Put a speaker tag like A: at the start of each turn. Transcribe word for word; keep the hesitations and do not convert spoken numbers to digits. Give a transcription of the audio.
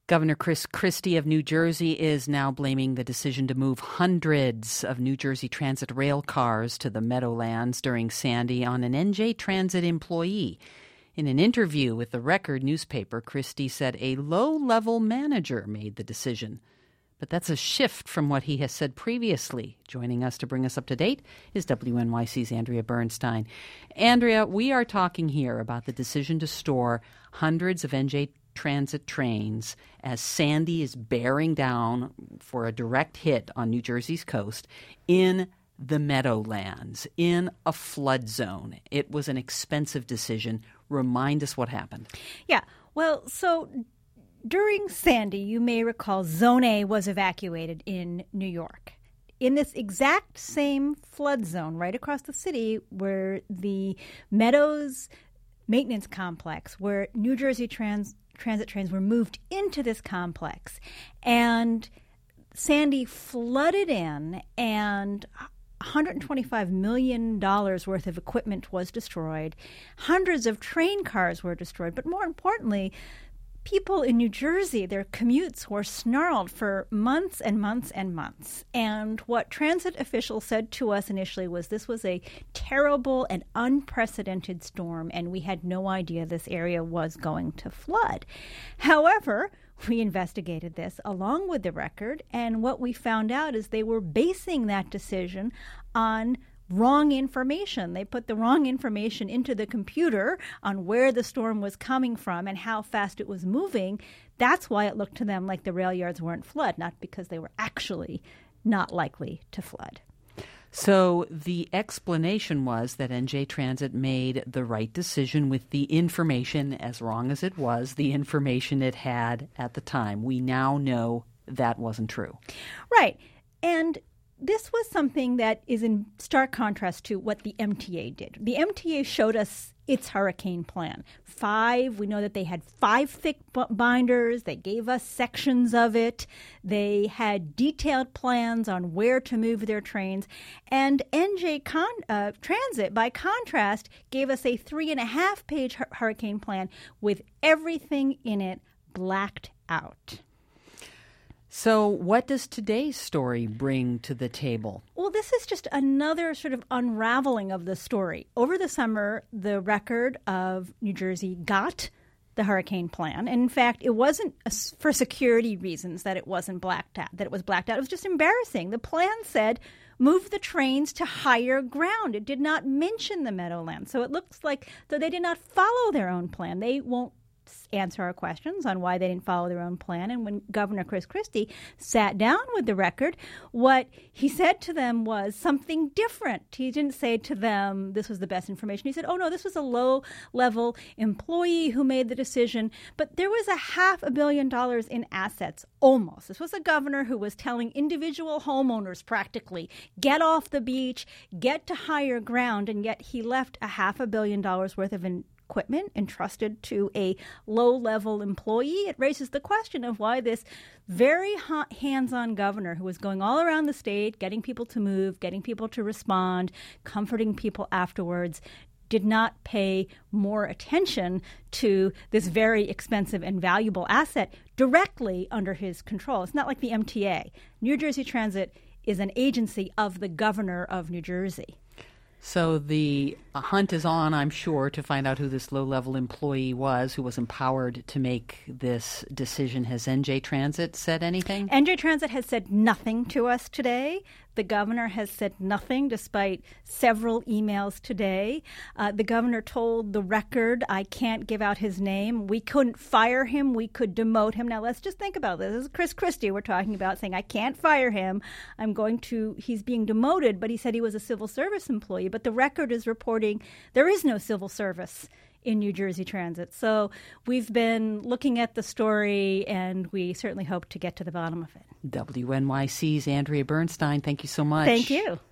A: Governor Chris Christie of New Jersey is now blaming the decision to move hundreds of New Jersey Transit rail cars to the Meadowlands during Sandy on an N J Transit employee. In an interview with the Record newspaper, Christie said a low-level manager made the decision. But that's a shift from what he has said previously. Joining us to bring us up to date is W N Y C's Andrea Bernstein. Andrea, we are talking here about the decision to store hundreds of N J Transit trains as Sandy is bearing down for a direct hit on New Jersey's coast in the Meadowlands, in a flood zone. It was an expensive decision. Remind us what happened.
B: Yeah, well, so during Sandy, you may recall, Zone A was evacuated in New York. In this exact same flood zone right across the city where the Meadows Maintenance Complex, where New Jersey Trans- Transit trains were moved into this complex. And Sandy flooded in, and one hundred twenty-five million dollars worth of equipment was destroyed. Hundreds of train cars were destroyed. But more importantly, people in New Jersey, their commutes were snarled for months and months and months. And what transit officials said to us initially was this was a terrible and unprecedented storm, and we had no idea this area was going to flood. However, we investigated this along with the Record, and what we found out is they were basing that decision on wrong information. They put the wrong information into the computer on where the storm was coming from and how fast it was moving. That's why it looked to them like the rail yards weren't flood, not because they were actually not likely to flood.
A: So the explanation was that N J Transit made the right decision with the information, as wrong as it was, the information it had at the time. We now know that wasn't true.
B: Right. And this was something that is in stark contrast to what the M T A did. The M T A showed us its hurricane plan. Five, we know that they had five thick b- binders. They gave us sections of it. They had detailed plans on where to move their trains. And N J Con- uh, Transit, by contrast, gave us a three and a half page hu- hurricane plan with everything in it blacked out.
A: So what does today's story bring to the table?
B: Well, this is just another sort of unraveling of the story. Over the summer, the Record of New Jersey got the hurricane plan. And in fact, it wasn't for security reasons that it wasn't blacked out, that it was blacked out. It was just embarrassing. The plan said move the trains to higher ground. It did not mention the Meadowlands. So it looks like so they did not follow their own plan. They won't answer our questions on why they didn't follow their own plan. And when Governor Chris Christie sat down with the Record, what he said to them was something different. He didn't say to them this was the best information. He said, oh, no, this was a low-level employee who made the decision. But there was a half a billion dollars in assets, almost. This was a governor who was telling individual homeowners practically, get off the beach, get to higher ground, and yet he left a half a billion dollars worth of in- equipment entrusted to a low-level employee. It raises the question of why this very hands-on governor who was going all around the state, getting people to move, getting people to respond, comforting people afterwards, did not pay more attention to this very expensive and valuable asset directly under his control. It's not like the M T A. New Jersey Transit is an agency of the governor of New Jersey.
A: So the hunt is on, I'm sure, to find out who this low-level employee was who was empowered to make this decision. Has N J Transit said anything?
B: N J Transit has said nothing to us today. The governor has said nothing despite several emails today. Uh, the governor told the Record, I can't give out his name. We couldn't fire him. We could demote him. Now, let's just think about this. This is Chris Christie we're talking about saying, I can't fire him. I'm going to, he's being demoted, but he said he was a civil service employee. But the Record is reporting there is no civil service in New Jersey Transit. So we've been looking at the story, and we certainly hope to get to the bottom of it.
A: W N Y C's Andrea Bernstein, thank you so much.
B: Thank you.